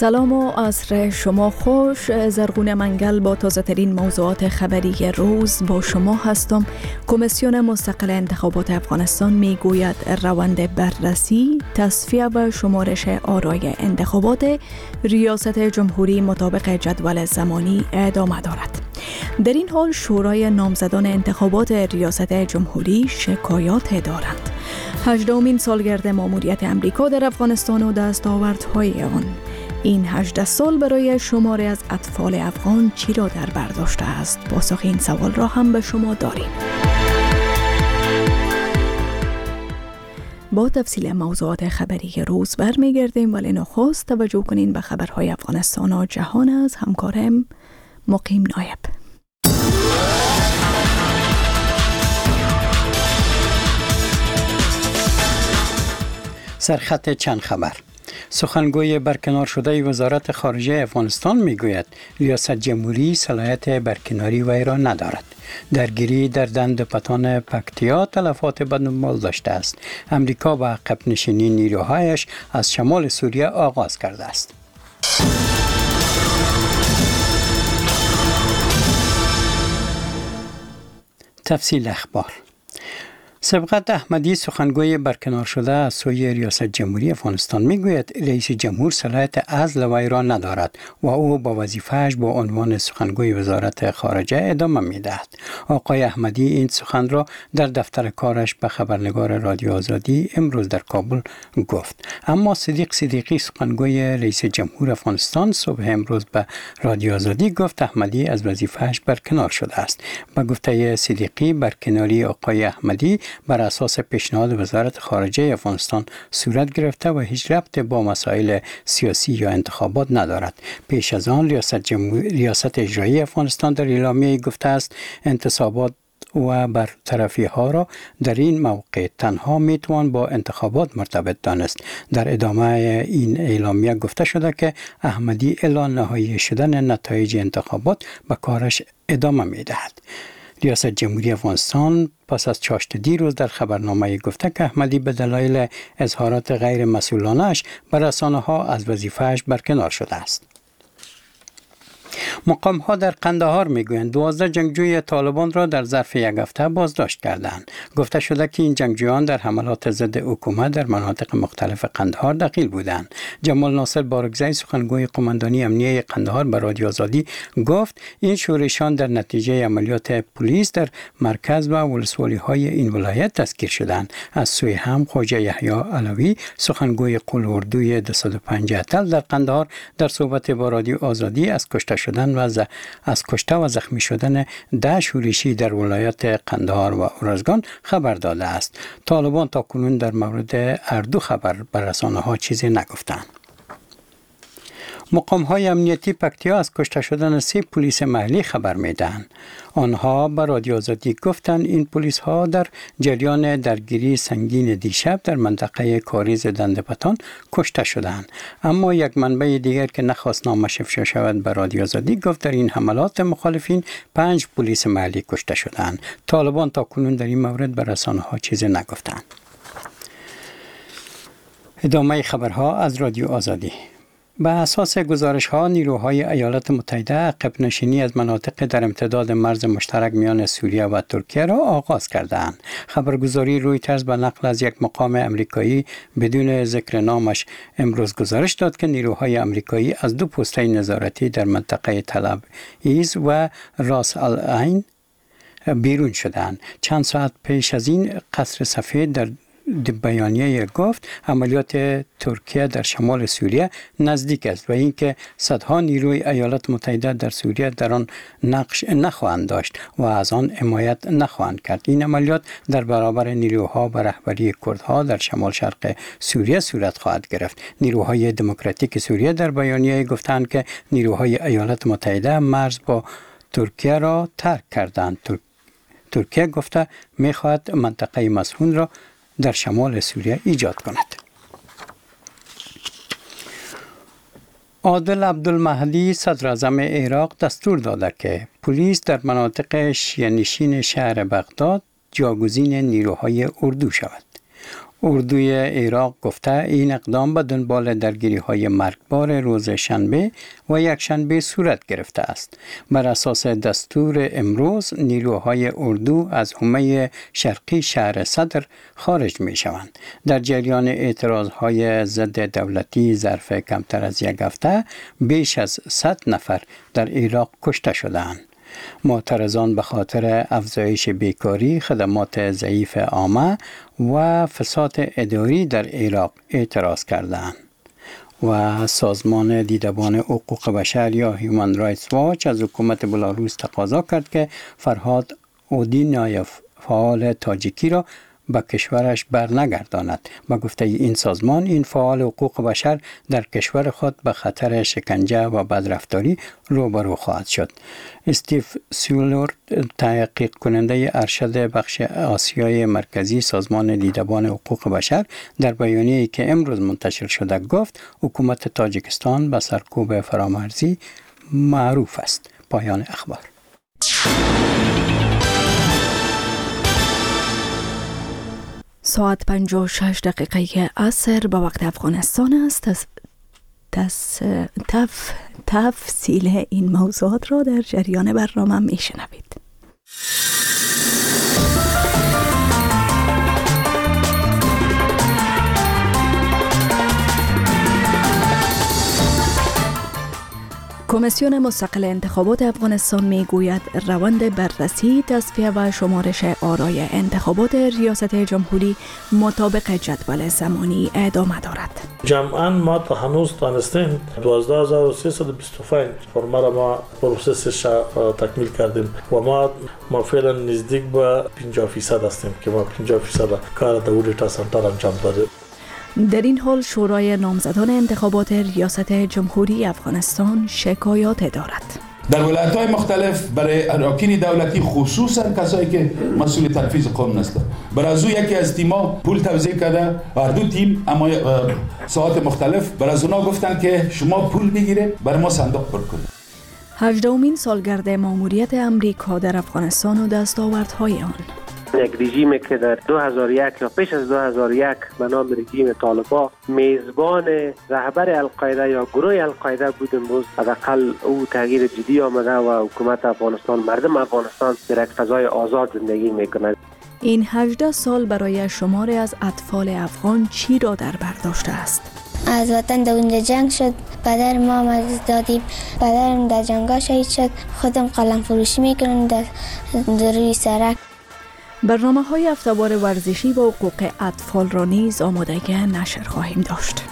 سلام و عصر شما خوش. زرغون منگل با تازه ترین موضوعات خبری روز با شما هستم. کمیسیون مستقل انتخابات افغانستان می گوید روند بررسی، تصفیه و شمارش آرای انتخابات ریاست جمهوری مطابق جدول زمانی ادامه دارد. در این حال شورای نامزدان انتخابات ریاست جمهوری شکایات دارند. 18مین سالگرد ماموریت امریکا در افغانستان و دستاوردهای آن. این 18 سال برای شماری از اطفال افغان چی را در بر داشته است؟ پاسخ این سوال را هم به شما داریم. با تفصیل موضوعات خبری روز برمیگردیم، ولی نخست توجه کنین به خبرهای افغانستان و جهان از همکارم مقیم نایب. سرخط چند خبر. سخنگوی برکنار شده وزارت خارجه افغانستان میگوید ریاست جمهوری صلاحیت برکناری وی را ندارد. درگیری در دند پتان پکتیا تلفات به دنبال داشته است. امریکا با عقب نشینی نیروهایش از شمال سوریه آغاز کرده است. تفصیل اخبار. سبقت احمدی سخنگوی برکنار شده از سوی ریاست جمهوری افغانستان میگوید رئیس جمهور صلاحیت عزل وی را ندارد و او با وظیفه‌اش با عنوان سخنگوی وزارت خارجه ادامه میدهد. آقای احمدی این سخن را در دفتر کارش به خبرنگار رادیو آزادی امروز در کابل گفت. اما صدیق صدیقی سخنگوی رئیس جمهور افغانستان صبح امروز به رادیو آزادی گفت احمدی از وظیفه‌اش برکنار شده است. به گفته صدیقی برکناری آقای احمدی بر اساس پیشنهاد وزارت خارجه افغانستان صورت گرفته و هیچ ربطی با مسائل سیاسی یا انتخابات ندارد. پیش از آن ریاست اجرایی افغانستان در اعلامیه گفته است انتصابات و برطرفی ها را در این موقع تنها میتوان با انتخابات مرتبط دانست. در ادامه این اعلامیه گفته شده که احمدی اعلان نهایی شدن نتایج انتخابات به کارش ادامه میدهد. ریاست جمهوری افغانستان پس از چاشت دیروز در خبرنامه گفته که احمدی به دلایل اظهارات غیر مسئولانه‌اش به رسانه‌ها از وظیفه‌اش برکنار شده است. مقام‌ها در قندهار میگویند 12 جنگجوی طالبان را در ظرف یک هفته بازداشت کردند. گفته شده که این جنگجویان در حملات ضد حکومت در مناطق مختلف قندهار دخیل بودند. جمال ناصر بارگزی سخنگوی قماندانی امنیه قندهار به رادیو آزادی گفت این شورشیان در نتیجه عملیات پلیس در مرکز و ولسوالی‌های این ولایت دستگیر شدند. از سوی هم خواجه یحیی علوی سخنگوی قول اردوی 205 اتل در قندهار در صحبت با رادیو آزادی از کشته شدن و از کشته و زخمی شدن 10 شورشی در ولایت قندهار و ارزگان خبر داده است. طالبان تا کنون در مورد اردو خبر به رسانه‌ها چیزی نگفتند. مقام‌های امنیتی پکتیا از کشته شدن 3 پلیس محلی خبر میدهند. آنها به رادیو آزادی گفتند این پلیس‌ها در جریان درگیری سنگین دیشب در منطقه کاریز دندپتان کشته شدند. اما یک منبع دیگر که نخواست نامش افشا شود به رادیو آزادی گفت در این حملات مخالفین 5 پلیس محلی کشته شدند. طالبان تا کنون در این مورد به رسانه‌ها چیزی نگفتند. ادامه خبرها از رادیو آزادی. به اساس گزارش‌ها نیروهای ایالات متحده عقب نشینی از مناطق در امتداد مرز مشترک میان سوریه و ترکیه را آغاز کردند. خبرگزاری رویترز به نقل از یک مقام امریکایی بدون ذکر نامش امروز گزارش داد که نیروهای امریکایی از 2 پسته نظارتی در منطقه تل ابیب و راس العین بیرون شدند. چند ساعت پیش از این قصر سفید در بیانیه گفت عملیات ترکیه در شمال سوریه نزدیک است و اینکه صدها نیروی ایالات متحده در سوریه در آن نقش نخواهند داشت و از آن حمایت نخواهند کرد. این عملیات در برابر نیروها به رهبری کردها در شمال شرق سوریه صورت خواهد گرفت. نیروهای دموکراتیک سوریه در بیانیه گفتند که نیروهای ایالات متحده مرز با ترکیه را ترک کردند. ترکیه گفته می‌خواهد منطقه مسئول را در شمال سوریه ایجاد کند. عادل عبدالمهدی صدر اعظم عراق دستور داده که پلیس در مناطق شیعه نشین شهر بغداد جاگزین نیروهای اردو شود. اردوی عراق گفته این اقدام به دنبال درگیری‌های مرگبار روز شنبه و یک شنبه صورت گرفته است. بر اساس دستور امروز نیروهای اردو از حومه شرقی شهر صدر خارج می‌شوند. در جریان اعتراضهای ضد دولتی ظرف کمتر از یک هفته بیش از 100 نفر در عراق کشته شدند. معترضان به خاطر افزایش بیکاری، خدمات ضعیف عامه و فساد اداری در عراق اعتراض کردند. و سازمان دیدبان حقوق بشر یا هیومن رایتس واچ از حکومت بلاروس تقاضا کرد که فرهاد اودینایف فعال تاجیکی را به کشورش برنگرداند. با گفته این سازمان، این فعال حقوق بشر در کشور خود به خطر شکنجه و بدرفتاری روبرو خواهد شد. استیو سیولور، تحقیق کننده ارشد بخش آسیای مرکزی سازمان دیدبان حقوق بشر، در بیانیه‌ای که امروز منتشر شده گفت حکومت تاجیکستان به سرکوب فرامرزی معروف است. پایان اخبار. ساعت 56 دقیقه عصر به وقت افغانستان است. تفصیل این موضوعات را در جریان برنامه میشنوید. کمیسیون مستقل انتخابات افغانستان میگوید روند بررسی، تصفیه و شمارش آرای انتخابات ریاست جمهوری مطابق جدول زمانی ادامه دارد. جمعاً ما تا هنوز تانستیم 12325 فرم را ما پروسسش تکمیل کردیم و ما فعلا نزدیک به 50% هستیم که ما 50% کار در اولیتا سنتر انجام دادیم. در این حال شورای نامزدان انتخابات ریاست جمهوری افغانستان شکایات دارد. در ولایت‌های مختلف برای اراکین دولتی، خصوصا کسایی که مسئول تنفیذ قانون هستند، برای از یکی از تیم‌ها پول توزیع کرده. هر دو تیم اما ساعات مختلف برای از اونا گفتن که شما پول بگیره برای ما صندوق پر کنید. 18مین سالگرد ماموریت امریکا در افغانستان و دستاوردهای آن. یک رژیمی که در 2001 یا پیش از 2001 به نام رژیم طالبان میزبان رهبر القاعده یا گروه القاعده بود، امروز حداقل او تغییر جدی آمده و حکومت افغانستان، مردم افغانستان در یک فضای آزاد زندگی میکنند. این 18 سال برای شماری از اطفال افغان چی را در بر داشته است؟ از وطن در اونجا جنگ شد، پدر ما از دادیم، پدرم در جنگا شهید شد، خودم قلم فروشی میکنم در روی سرک. برنامه‌های هفته‌وار ورزشی و حقوق اطفال را نیز آمادگی نشر خواهیم داشت.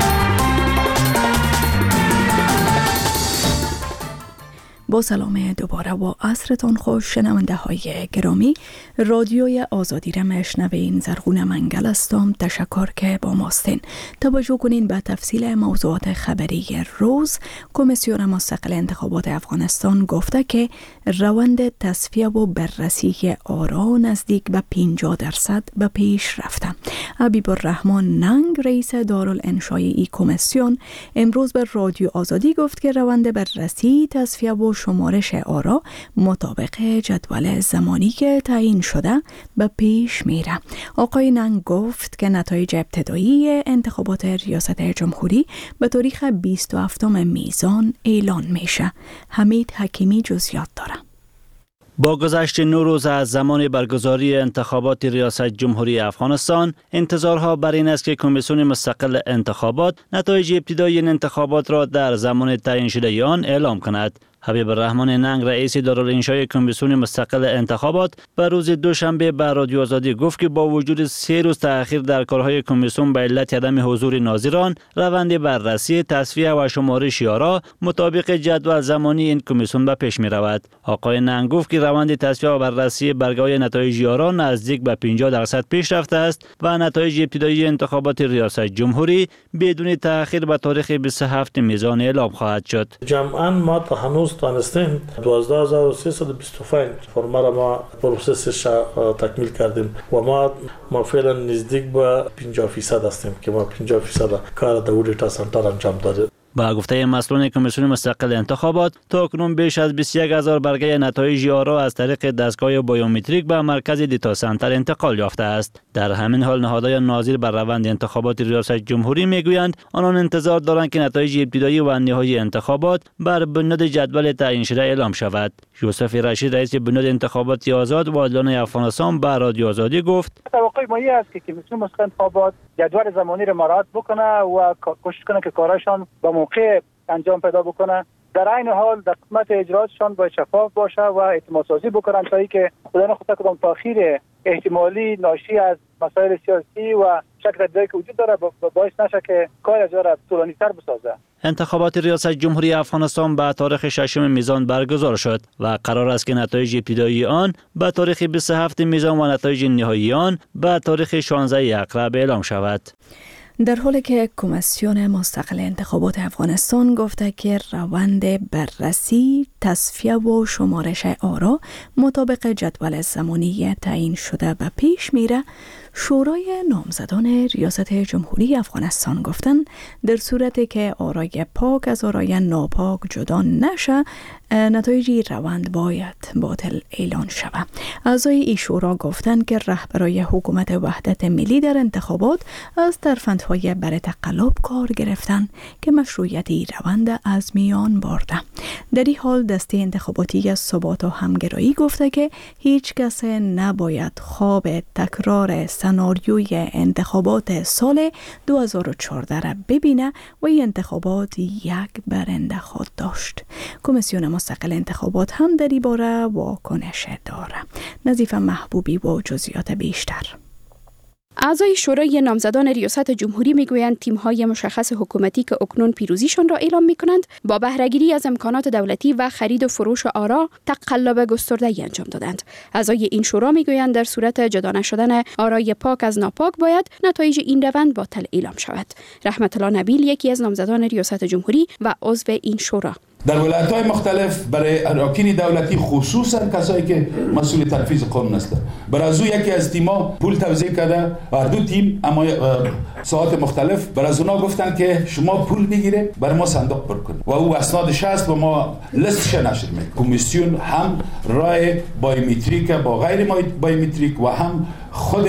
با سلام دوباره و عصرتان خوش شنونده های گرامی. رادیوی آزادی را میشنوین. زرغون منگل هستم. تشکر که با ماستین. توجه کنین به تفصیل موضوعات خبری روز. کمیسیون مستقل انتخابات افغانستان گفته که روند تصفیه و بررسی آرا نزدیک به 50% به پیش رفته. حبیب الرحمن ننگ، رئیس دارالانشای ای کمیسیون، امروز به رادیو آزادی گفت که روند بررسی، تصفیه و شمارش آرا مطابق جدول زمانی که تعیین شده به پیش میره. آقای ننگ گفت که نتایج ابتدایی انتخابات ریاست جمهوری به تاریخ 27 میزان اعلان میشه. حمید حکیمی جزئیات داره. با گذشت 9 روز از زمان برگزاری انتخابات ریاست جمهوری افغانستان، انتظارها بر این است که کمیسیون مستقل انتخابات نتایج ابتدایی انتخابات را در زمان تعیین شده آن اعلام کند. حبیب الرحمن ننگ، رئیس دارالانشای کمیسیون مستقل انتخابات، به روز دوشنبه به رادیو آزادی گفت که با وجود 3 روز تأخیر در کارهای کمیسیون به علت عدم حضور ناظران، روند بررسی، تصفیه و شمارش آرا مطابق جدول زمانی این کمیسیون به پیش می رود. آقای ننگ گفت که روند تصفیه و بررسی برگه‌های نتایج آرا نزدیک به 50% پیش رفته است و نتایج ابتدایی انتخابات ریاست جمهوری بدون تأخیر به تاریخ 27 میزان اعلام خواهد شد. جمعاً ما تا هنوز تانستیم 12325 فرم را ما پروسسش تکمیل کردیم و ما فعلا نزدیک به 50% هستیم که ما 50% کار در اولیتا سنتر انجام دادیم. با گفته مسئولان کمیسیون مستقل انتخابات، تا اکنون بیش از 21000 برگه نتایج آرا از طریق دستگاه بایومتریک به مرکز دیتا سنتر انتقال یافته است. در همین حال نهادهای ناظر بر روند انتخابات ریاست جمهوری میگویند آنان انتظار دارند که نتایج ابتدایی و نهایی انتخابات بر بنیاد جدول تعیین شده اعلام شود. یوسف رشید رئیس بنیاد انتخابات آزاد و عادلانه افغانستان به رادیو آزادی گفت توقع ما است که کمیسیون مستقل انتخابات جدول زمانی را مراعات بکنه و کوشش کنه که کارشان به موقع انجام پیدا بکنه. در این حال در قسمت اجراتشان باید شفاف باشه و اعتماد سازی بکنن تا اینکه خدا نخواسته کدام تاخیر احتمالی ناشی از مسائل سیاسی و شکل دیگری که وجود داره باعث نشه که کار از را طولانی‌تر بسازه. انتخابات ریاست جمهوری افغانستان به تاریخ 6 میزان برگزار شد و قرار است که نتایج ابتدایی آن به تاریخ 27 میزان و نتایج نهایی آن به تاریخ 16 اقرب اعلام شود. در حالی که کمیسیون مستقل انتخابات افغانستان گفته که روند بررسی، تصفیه و شمارش آرا مطابق جدول زمانی تعیین شده به پیش میره، شورای نامزدان ریاست جمهوری افغانستان گفتند در صورتی که آرای پاک از آرای ناپاک جدا نشه، نتایج روند باید باطل اعلان شود. اعضای این شورا گفتند که رهبرای حکومت وحدت ملی در انتخابات از ترفندهای بر تقلب کار گرفتند که مشروعیت روند از میان برده. در این حال دسته انتخاباتی ثبات و همگرایی گفته که هیچ کس نباید خواب تکرار سناریوی انتخابات سال 2014 را ببینه و این انتخابات یک برنده خود داشت. کمیسیون مستقل انتخابات هم در این باره واکنش داره. نظیفه محبوبی با جزئیات بیشتر. اعضای شورای نامزدان ریاست جمهوری میگویند تیم‌های مشخص حکومتی که اکنون پیروزیشان را اعلام می‌کنند با بهره‌گیری از امکانات دولتی و خرید و فروش آرا تقلب گسترده‌ای انجام دادند. اعضای این شورا میگویند در صورت جدا نشدن آرای پاک از ناپاک باید نتایج این روند باطل اعلام شود. رحمت الله نبیل یکی از نامزدان ریاست جمهوری و عضو این شورا در ولایت‌های مختلف برای اراکین دولتی خصوصا کسایی که مسئول تنفیذ قانون هستند برای از یکی از تیم‌ها پول توزیع کرده. هر دو تیم اما ساعات مختلف برای از اونا گفتن که شما پول بگیره برای ما صندوق پر کنید و او اسناد شست و ما لیستش نشر می‌کنیم. کمیسیون هم رای بایومتریک با غیر بایومتریک و هم خود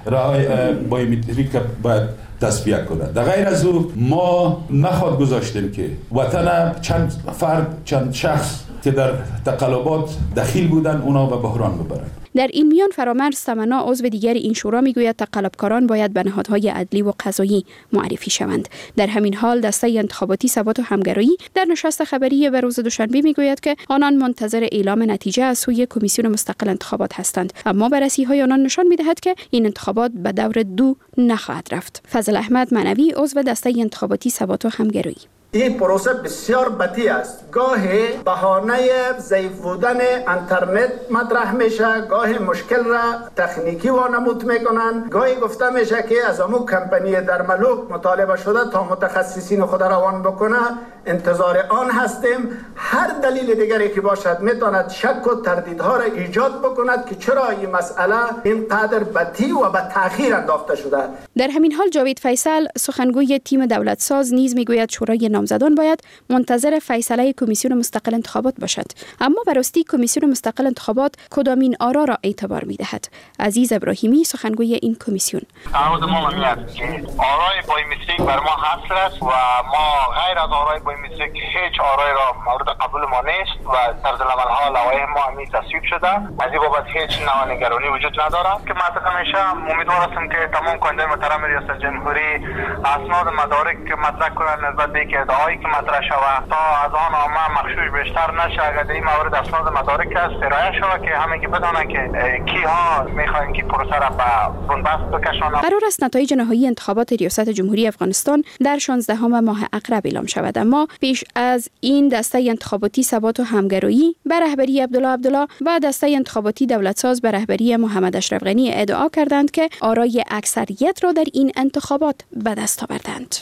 رای بایومتریک باید تصفیه کنه. در غیر از او ما نخواد گذاشتیم که وطن چند فرد چند شخص که در تقلبات دخیل بودن اونا به بحران ببرن. در این میان فرامرز تمنا عضو دیگر این شورا میگوید تقلبکاران باید به نهادهای عدلی و قضایی معرفی شوند. در همین حال دسته انتخاباتی ثبات و همگرایی در نشست خبری به روز دوشنبه میگوید که آنان منتظر اعلام نتیجه از سوی کمیسیون مستقل انتخابات هستند، اما بررسی‌های آنان نشان می‌دهد که این انتخابات به دور 2 نخواهد رفت. فضل احمد معنوی عضو دسته انتخاباتی ثبات و همگرایی: این پروسه بسیار بدی است. گاهی بهانه ضعیف بودن اینترنت مطرح میشه، گاهی مشکل را تکنیکی وانمود میکنن، گاهی گفته میشه که از امو کمپانی در ملوک مطالبه شده تا متخصصین خود روان بکنه. انتظار آن هستیم. هر دلیل دیگری که باشد میتواند شک و تردیدها را ایجاد بکند که چرا این مسئله اینقدر بدی و به تأخیر انداخته شده. در همین حال جاوید فیصل سخنگوی تیم دولت ساز نیز میگوید شورای نامزدان باید منتظر فیصله کمیسیون مستقل انتخابات باشد، اما به راستی کمیسیون مستقل انتخابات کدامین آرا را اعتبار میدهد؟ عزیز ابراهیمی سخنگوی این کمیسیون: تعهد ما میاد که آرای بایومتریک بر ما حاصل است و ما غیر از آرای بایومتریک هیچ آرای را مورد قبول ما نیست و طرز العمل‌ها لوایح ما همین تصویب شده. از این بابت هیچ نوع نگرانی وجود نداره که مطرح میشه. امیدوار هستم که تمام کننده محترم ریاست جمهوری اسناد مدارک مطرح کنند نسبت به اینکه ادعایی که مطرح شود تا از آن عامه مخشوش بیشتر نشه. اگر در این مورد اسناد مدارک است ارائه شود که همگی بدانند که کیها میخواهند که پروسه را به بنبست بکشانند. قرار است نتایج نهایی انتخابات ریاست جمهوری افغانستان در 16 ماه اقرب اعلام شود، اما پیش از این دسته انتخاباتی ثبات و همگرایی به رهبری عبدالله و دسته انتخاباتی دولت ساز به رهبری محمد اشرف غنی ادعا کردند که آرای اکثریت را در این انتخابات به دست آوردند.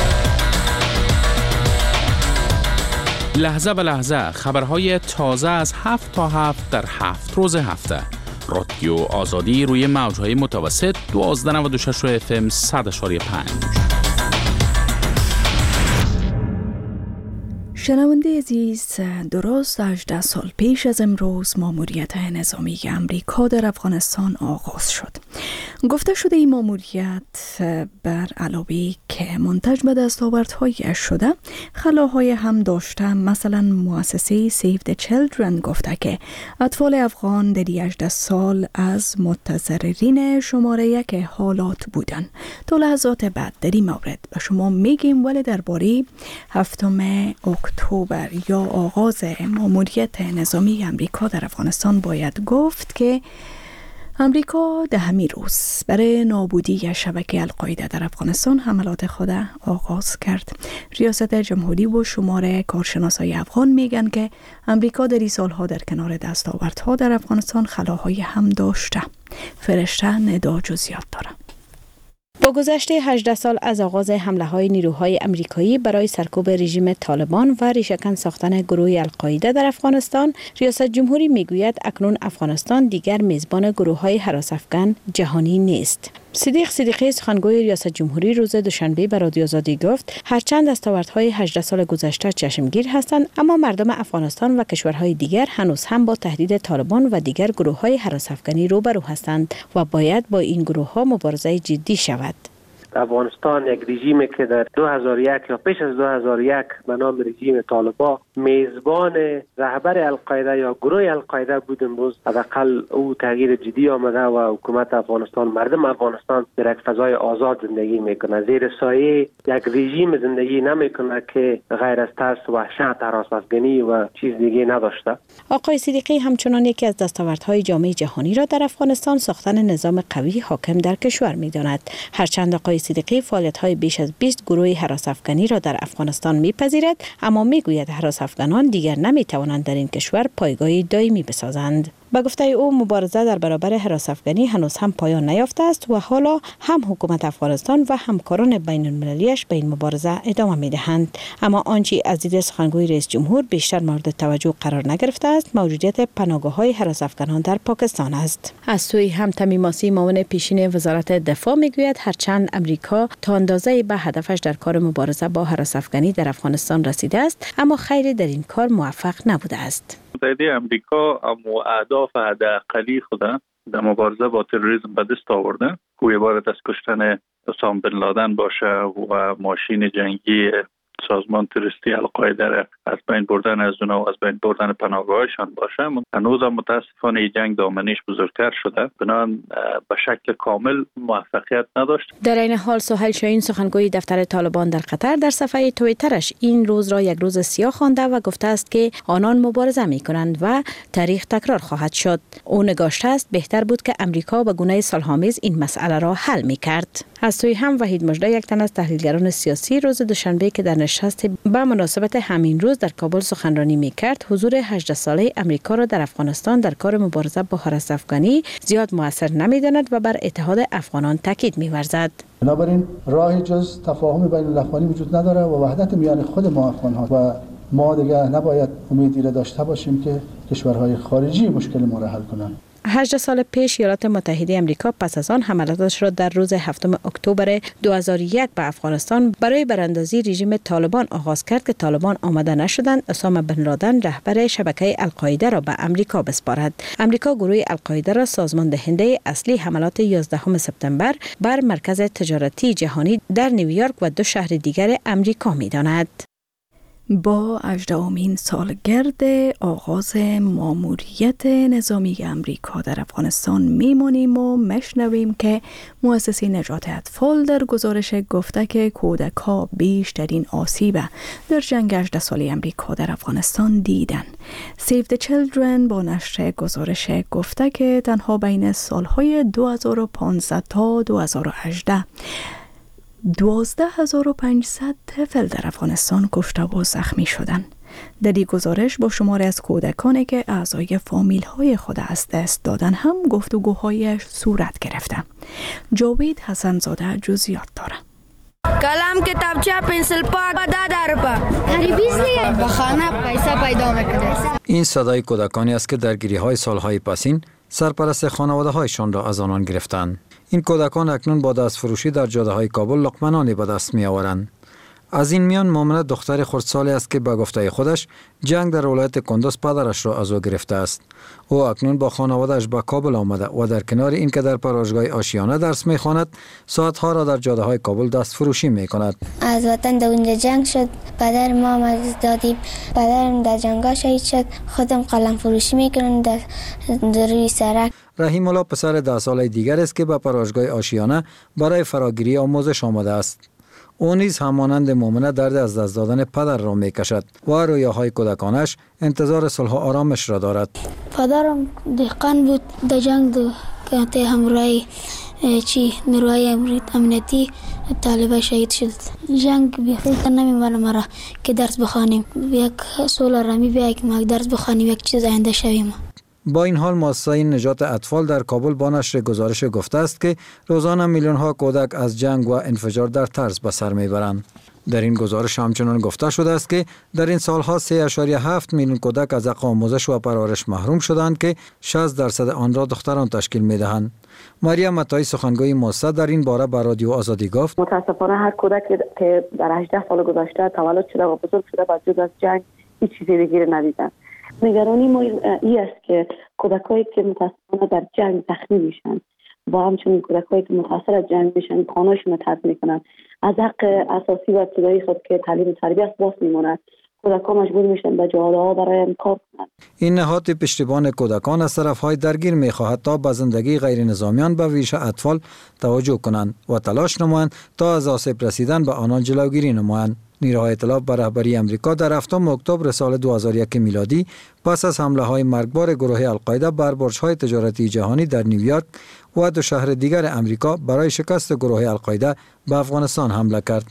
لحظه به لحظه خبرهای تازه از 7 تا 7 در 7 روز هفته. رادیو آزادی روی موجهای متوسط 1296 FM 100.5. شنونده عزیز، درست 18 سال پیش از امروز ماموریت نظامی امریکا در افغانستان آغاز شد. گفته شده این ماموریت بر علاوه که منتج به دستاوردهایش شده، خلاهای هم داشته. مثلا مؤسسه Save the Children گفته که اطفال افغان در 18 سال از متضررین شماره 1 حالات بودند. تا لحظات بعد در این مورد به شما میگیم، ولی درباره 7 اکتبر یا آغاز ماموریت نظامی امریکا در افغانستان باید گفت که امریکا در همین روز برای نابودی شبکه القاعده در افغانستان حملات خود آغاز کرد. ریاست جمهوری و شمار کارشناسای افغان میگن که امریکا در این سالها در کنار دستاوردها در افغانستان خلاهای هم داشته. فرشته ندا جزئیات داره. با گذشت 18 سال از آغاز حمله‌های نیروهای آمریکایی برای سرکوب رژیم طالبان و ریشه‌کن ساختن گروه القاعده در افغانستان، ریاست جمهوری میگوید اکنون افغانستان دیگر میزبان گروه‌های هراس‌افکن جهانی نیست. صدیق صدیقی سخنگوی ریاست جمهوری روز دوشنبه به رادیو آزادی گفت هرچند دستاوردهای 18 سال گذشته چشمگیر هستند، اما مردم افغانستان و کشورهای دیگر هنوز هم با تهدید طالبان و دیگر گروه‌های هراس‌افکنی روبرو هستند و باید با این گروه‌ها مبارزه جدی شود. افغانستان یک رژیمی که در 2001 یا پیش از 2001 به نام رژیم طالبان میزبان رهبر القاعده یا گروه القاعده بود، امروز حداقل او تغییر جدی آمده و حکومت افغانستان، مردم افغانستان در یک فضای آزاد زندگی میکنه، زیر سایه یک رژیم زندگی نمیکنه که غیر از ترس، وحشت، هراس‌افکنی و چیز دیگه نداشته. آقای صدیقی همچنان یکی از دستاوردهای جامعه جهانی را در افغانستان ساختن نظام قوی حاکم در کشور می‌داند. هرچند آقای صدیقی فعالیت‌های بیش از 20 گروه هراس‌افکنی را در افغانستان می‌پذیرد، اما می‌گوید هراس‌افکنان دیگر نمی‌توانند در این کشور پایگاه دائمی بسازند. با گفته او مبارزه در برابر هراس‌افکنی هنوز هم پایان نیافته است و حالا هم حکومت افغانستان و همکاران بین‌المللیش به این مبارزه ادامه می‌دهند. اما آنچه از دید سخنگوی رئیس جمهور بیشتر مورد توجه قرار نگرفته است، موجودیت پناهگاه‌های هراس‌افکنان در پاکستان است. از سوی هم تمیماسی معاون پیشین وزارت دفاع می‌گوید هرچند امریکا تا اندازه‌ای به هدفش در کار مبارزه با هراس‌افکنی در افغانستان رسیده است، اما خیلی در این کار موفق نبوده است. متحده امریکا اما اهداف حداقلی خود در مبارزه با تروریسم به دست آورده، که عبارت از کشتن اسامه بن لادن باشه و ماشین جنگی سازمان تروریستی القاعده را از بین بردن از اونها و از بین بردن پناهگاهشان باشه. هنوز هم متاسفانه جنگ دامنش بزرگتر شده، بنابراین به شکل کامل موفقیت نداشت. در این حال سهیل شاهین سخنگوی دفتر طالبان در قطر در صفحه توییترش این روز را یک روز سیاه خوانده و گفته است که آنان مبارزه می‌کنند و تاریخ تکرار خواهد شد. او نگاشته است بهتر بود که امریکا به گونه صلح‌آمیز این مسئله را حل می‌کرد. از سوی هم وحید مژده، یک تن از تحلیلگران سیاسی، روز دوشنبه که در نشست به مناسبت همین روز در کابل سخنرانی می‌کرد، حضور 18 ساله امریکا را در افغانستان در کار مبارزه با هراس‌افکنی زیاد مؤثر نمی‌داند و بر اتحاد افغانان تاکید می‌ورزد. بنابراین راهی جز تفاهم بین الافغانی وجود نداره و وحدت میان خود ما افغان‌ها و ما دیگه نباید امیدی را داشته باشیم که کشورهای خارجی مشکل ما را حل کنند. 18 سال پیش ایالات متحده آمریکا پس از آن حملاتش را در روز 7 اکتبر 2001 به افغانستان برای براندازی رژیم طالبان آغاز کرد که طالبان آماده نشدند اسامه بن لادن رهبر شبکه القاعده را به امریکا بسپارد. امریکا گروه القاعده را سازمان دهنده اصلی حملات 11 سپتامبر بر مرکز تجارتی جهانی در نیویورک و 2 شهر دیگر امریکا می‌داند. با 18مین سالگرد آغاز ماموریت نظامی امریکا در افغانستان میمونیم و مشنویم که مؤسسه نجات اطفال در گزارش گفته که کودک‌ها بیشترین آسیب در جنگ 18 ساله امریکا در افغانستان دیدن. Save the Children با نشر گزارش گفته که تنها بین سالهای 2015 تا 2018 12,500 طفل در افغانستان کشته و زخمی شدند. در این گزارش با شمار از کودکانی که اعضای فامیل های خود از دست دادن هم گفتگوهایش صورت گرفته. جاوید حسنزاده جزئیات داره. کلم، کتابچه، پنسل پاک و 10 روپیه. غریبی است به خانه پیسه پیدا میکنه. این صدای کودکانی است که درگیری های سالهای پسین سرپرست خانواده هایشان را از آنان گرفتند. این کودکان اکنون با دست فروشی در جاده های کابل لقمه نانی به دست می آورند. از این میان مؤمنه دختر خردسالی است که به گفته خودش جنگ در ولایت کندوز پدرش را از او گرفته است. او اکنون با خانواده‌اش به کابل آمده و در کنار این که در پرورشگاه آشیانه درس می‌خواند، ساعت‌ها را در جاده‌های کابل دست فروشی می‌کند. از وطن در اونجا جنگ شد، پدر ما از دادیم، پدرم در جنگا شهید شد، خودم قلم فروشی می‌کنم در روی سرک. رحیم الله پسر 10 ساله دیگر است که به پرورشگاه آشیانه برای فراگیری آموزش آمده است. او نیز همانند مؤمنه درد از دست دادن پدر را میکشد و رویاهای کودکانش انتظار صلح و آرامش را دارد. پدرم دهقان بود، در جنگ که همراهی نیروهای امنیتی طالبان شهید شد. جنگ بیخود نمی‌مانه مرا که درس بخوانیم، یک صلح رامی بیاید که ما درس بخوانیم، یک چیز آینده شویم. با این حال مؤسسه نجات اطفال در کابل با نشر گزارش گفته است که روزانه میلیون‌ها کودک از جنگ و انفجار در ترس به سر میبرند. در این گزارش همچنان گفته شده است که در این سالها 3.7 میلیون کودک از حق آموزش و پرورش محروم شدند که 60% آن را دختران تشکیل میدهند. مریم عطایی سخنگوی مؤسسه در این باره به رادیو آزادی گفت: متاسفانه هر کودک که در 18 سال گذشته تولد شده و بزرگ شده با جز از جنگ هیچ چیزی دیگه ندیدن. نگرانی ما این است که کودکایی که متاسفانه در جنگ زخمی میشن و همچنین کودکایی که متاثر از جنگ میشن خانه‌شون رو ترک میکنن، از حق اساسی و ابتدایی خود که تعلیم و تربیت باز میمونند، کودکان مجبور میشن به جاده‌ها برای کار کنند. این نهاد پشتیبان کودکان از طرف‌های درگیر میخواهد تا به زندگی غیر نظامیان به ویژه اطفال توجه کنند و تلاش نمایند تا از آسیب رسیدن به آنان جلوگیری نمایند. نیروهای ائتلاف به رهبری امریکا در 7 اکتبر سال 2001 میلادی پس از حمله‌های مرگبار گروه القاعده بر برج‌های تجارتی جهانی در نیویورک و 2 شهر دیگر امریکا برای شکست گروه القاعده به افغانستان حمله کرد.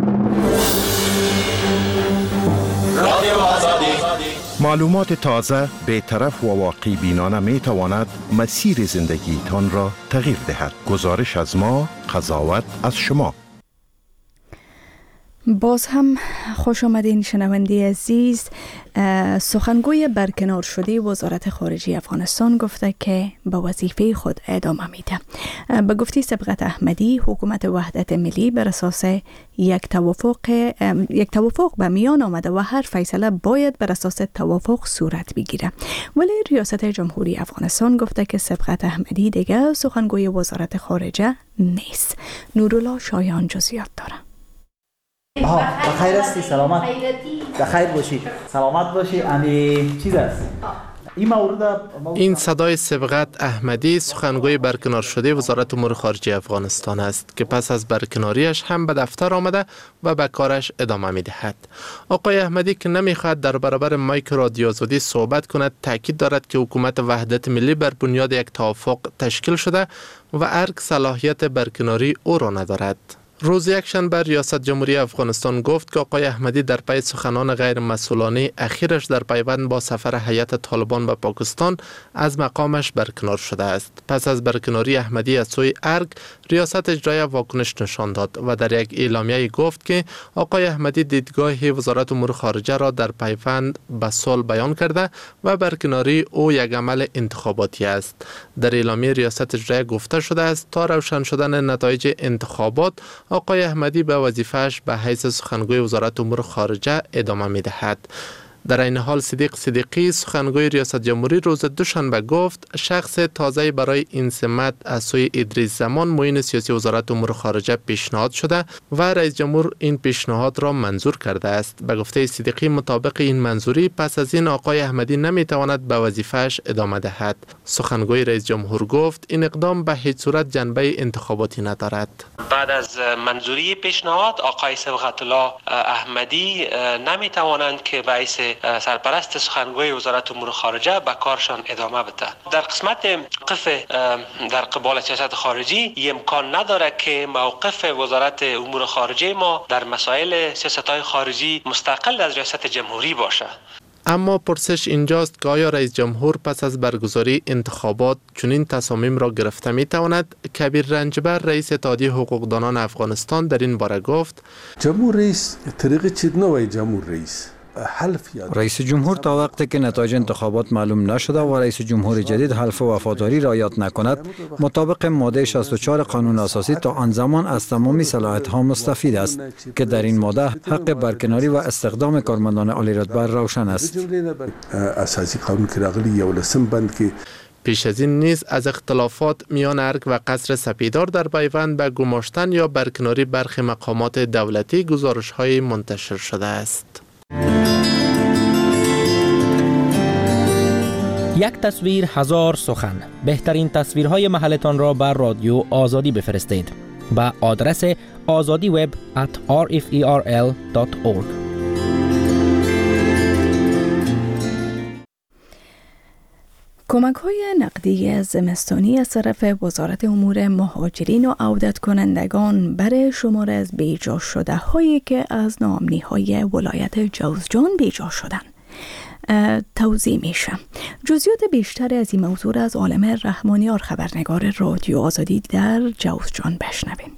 معلومات تازه، بی‌طرف و واقع بینانه می تواند مسیر زندگی تان را تغییر دهد. گزارش از ما، قضاوت از شما. باز هم خوش آمدین شنونده عزیز. سخنگوی برکنار شده وزارت خارجه افغانستان گفته که به وظیفه خود ادامه میده. به گفته سبقت احمدی، حکومت وحدت ملی بر اساس یک توافق به میان آمده و هر فیصله باید بر اساس توافق صورت بگیره. ولی ریاست جمهوری افغانستان گفته که سبقت احمدی دیگه سخنگوی وزارت خارجه نیست. نورالله شایان جزئیات داره. بخیر هستی؟ سلامت؟ بخیر باشی، سلامت باشی. امی چیز است این صدای سبقت احمدی، سخنگوی برکنار شده وزارت امور خارجه افغانستان است که پس از برکناریش هم به دفتر آمده و به کارش ادامه می دهد. آقای احمدی که نمیخواهد در برابر مایک رادیو آزادی صحبت کند، تاکید دارد که حکومت وحدت ملی بر بنیاد یک توافق تشکیل شده و ارگ صلاحیت برکناری او را ندارد. روز یکشنبه ریاست جمهوری افغانستان گفت که آقای احمدی در پی سخنان غیر مسئولانه اخیرش در پیوند با سفر هیئت طالبان به پاکستان از مقامش برکنار شده است. پس از برکناری احمدی از سوی ارگ، ریاست اجرایی واکنش نشان داد و در یک اعلامیه گفت که آقای احمدی دیدگاه وزارت امور خارجه را در پیوند به صلح بیان کرده و برکناری او یک عمل انتخاباتی است. در اعلامیه ریاست اجرایی گفته شده است تا روشن شدن نتایج انتخابات، آقای احمدی به وظیفه‌اش به حیث سخنگوی وزارت امور خارجه ادامه می‌دهد. در این حال صدیق صدیقی، سخنگوی ریاست جمهوری، روز دوشنبه گفت شخص تازه برای این سمت از سوی ادریس زمان، معین سیاسی وزارت امور خارجه پیشنهاد شده و رئیس جمهور این پیشنهاد را منظور کرده است. به گفته صدیقی، مطابق این منظوری پس از این آقای احمدی نمیتواند به وظیفه‌اش ادامه دهد. سخنگوی رئیس جمهور گفت این اقدام به هیچ صورت جنبه انتخاباتی ندارد. بعد از منظوری پیشنهاد، آقای صبغت الله احمدی نمیتوانند که به حیث سرپرست سخنگوی وزارت امور خارجه به کارشان ادامه بده. در قسمت موقف در قبال سیاست خارجی امکان نداره که موقف وزارت امور خارجه ما در مسائل سیاست‌های خارجی مستقل از ریاست جمهوری باشه. اما پرسش اینجاست که آیا رئیس جمهور پس از برگزاری انتخابات چنین تصامیم را گرفته می تواند؟ کبیر رنجبر، رئیس اتحادیه حقوقدانان افغانستان، در این باره گفت جمهور رئیس طریق چید نوی جمهور رئیس رئیس جمهور تا وقتی که نتایج انتخابات معلوم نشده و رئیس جمهور جدید حلف وفاداری را یاد نکند، مطابق ماده 64 قانون اساسی تا آن زمان از تمامی صلاحیت‌ها مستفید است که در این ماده حق برکناری و استخدام کارمندان عالی رتبه روشن است. اساسی قانون که راغلی 11 بند که پیش از این نیز از اختلافات میان ارگ و قصر سپیدار در پیوند به گماشتن یا برکناری برخی مقامات دولتی گزارش‌های منتشر شده است. یک تصویر هزار سخن. بهترین تصویرهای محلتان را بر رادیو آزادی بفرستید به آدرس azadiweb@rferl.org. کمک‌های نقدی زمستانی از طرف وزارت امور مهاجرین و عودت کنندگان برای شمار از بیجا شده هایی که از ناامنی‌های ولایت جوزجان بیجا شدند توضیح میشه. جزئیات بیشتر از این موضوع از عالم رحمانیار خبرنگار رادیو آزادی در جوزجان بشنویم.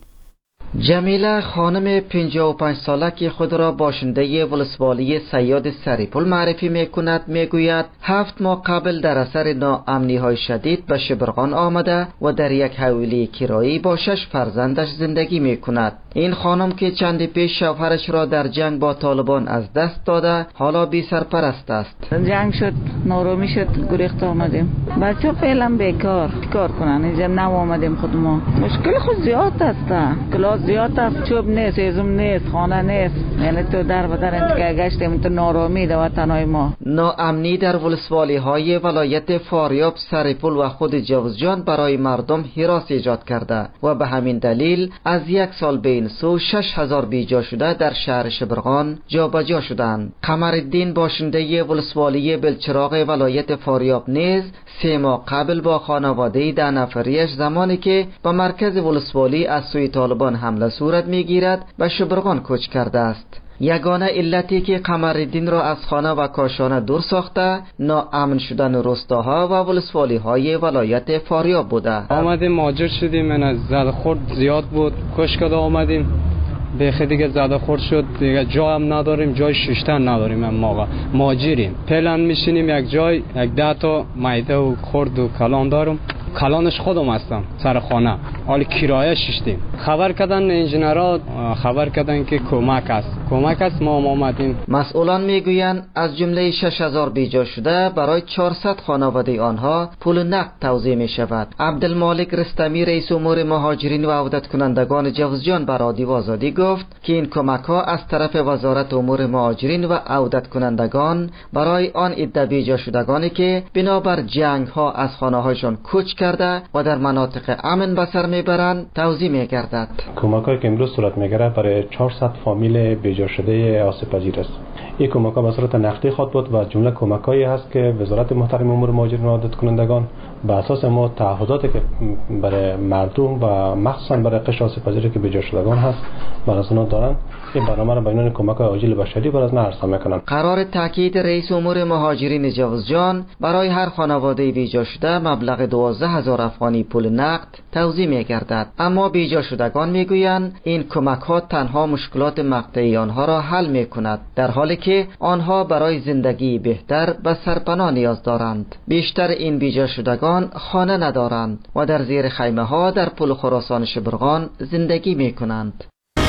جمیله خانم 55 ساله که خود را باشنده ولسوالی صیاد سریپل معرفی میکند میگوید 7 ماه قبل در اثر ناامنی‌های شدید به شبرغان آمده و در یک حویلی کرایی با 6 فرزندش زندگی میکند. این خانم که چندی پیش شوهرش را در جنگ با طالبان از دست داده حالا بی سرپرست است. جنگ شد، نارامی شد، گریخت آمدیم. بچه فعلا بیکار کار کنن، اینجا نو آمدیم خود ما. مشکل خود زیاد است، کلاس زیاد است، چوب نیست، ازم نیست، خانه نیست. یعنی تو در و در انتگاه گشتیم، تو نارامی در وطنهای ما. ناامنی در ولسوالی های ولایت فاریاب، سریپل و خود جوزجان برای مردم هراس ایجاد کرده و به همین دلیل از یک سال بین سو 6000 بیجا شده در شهر شبرغان جابجا شدند. قمرالدین باشنده ولسوالی بلچراغ ولایت فاریاب نیز 3 ماه قبل با خانواده 10 نفریش زمانی که به مرکز ولسوالی از سوی طالبان حمله صورت میگیرد به شبرغان کوچ کرده است. یگانه علتی که قمرالدین را از خانه و کاشانه دور ساخته ناامن شدن روستاها و ولسوالی های ولایت فاریاب بوده. آمدیم مهاجر شدیم، من از زده خورد زیاد بود، کشکده آمدیم بیخی دیگه زده خورد شد، دیگه جا هم نداریم، جای ششتن نداریم. هم موقع مهاجریم، پلن میشینیم یک جای، یک 10 تا معده و خورد و کلان دارم، کلانش خودم هستم سر خانه، حالی کرایه ششتیم. خبر کردن انجینرها، خبر کردن که کمک است، ما آمدیم. مسئولان میگویند از جمله 6000 بیجا شده برای 400 خانواده آنها پول نقد توزیع می شود. عبدالمالک رستمی رئیس امور مهاجرین و عودت کنندگان جوزجان به رادیو آزادی گفت که این کمک ها از طرف وزارت امور مهاجرین و عودت کنندگان برای آن عده بیجا شدگانی که بنابر جنگ ها از خانه هایشان کوچ کرده و در مناطق امن به سر میبرند توزیع میگردد. کمک‌هایی که امروز صورت میگیره برای 400 فامیل بیجا شده آسیب پذیر است. این کمک‌ها به صورت نقدی خواهد بود و جمله کمک‌هایی هست که وزارت محترم امور مهاجرین و عودت کنندگان به اساس ما تعهداتی که برای مردم و مخصوصا برای قشر آسیب پذیری که بیجا شدگان هست برای دارند، این برنامه را به عنوان کمک‌های عاجل بشری بر از ارسال می‌کنند. قرار تاکید رئیس امور مهاجرین جوزجان برای هر خانواده بیجا شده مبلغ 12000 افغانی پول نقد توزیع می‌گردد. اما بیجا شدگان می‌گویند این کمک‌ها تنها مشکلات مقطعی آنها را حل می‌کند، در حالی که آنها برای زندگی بهتر به سرپناه نیاز دارند. بیشتر این بیجا شدگان خانه ندارند و در زیر خیمه‌ها در پل خراسان شبرغان زندگی می‌کنند.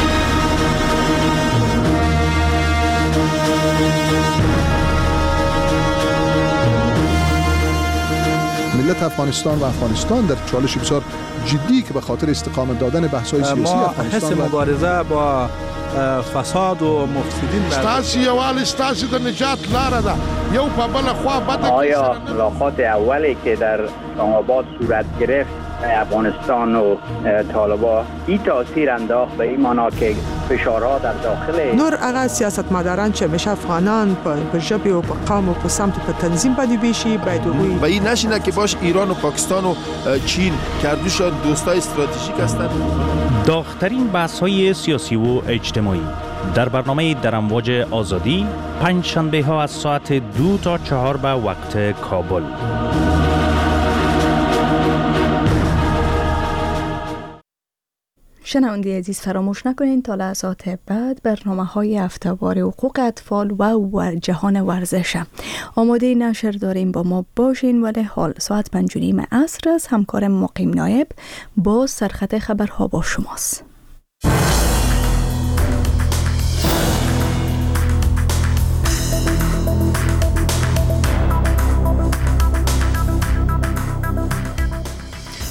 ملت افغانستان و افغانستان در چالش بسیار جدی که به خاطر استقامت دادن بحث‌های سیاسی افغانستان ما حس مبارزه با فساد و مفسدین ستاسي یوال ستاسي د نجات لاره ده یو په بل خوا بده. آیا ملاقات اولی که در اسلام‌آباد صورت گرفت افغانستان و طالبان این تاثیر انداخت به این معنا که فشارها در داخل نور هغه سیاستمداران چې همیشه افغانان په ژبه او په قوم او په سمت په تنظیم باندې بیشي باید وګوري و این نشینه که باش ایران و پاکستان و چین کردوشان دوستای استراتژیک هستند. داغ‌ترین بحث‌های سیاسی و اجتماعی در برنامه در امواج آزادی پنج شنبه ها از ساعت 2 تا 4 به وقت کابل. شنونده عزیز فراموش نکنین تا لحظات بعد برنامه‌های هفته‌وار حقوق اطفال و جهان ورزش آماده نشر داریم، با ما باشین. ولی حال ساعت 5:30 عصر است. همکارم مقیم نایب با سرخط خبرها با شماست.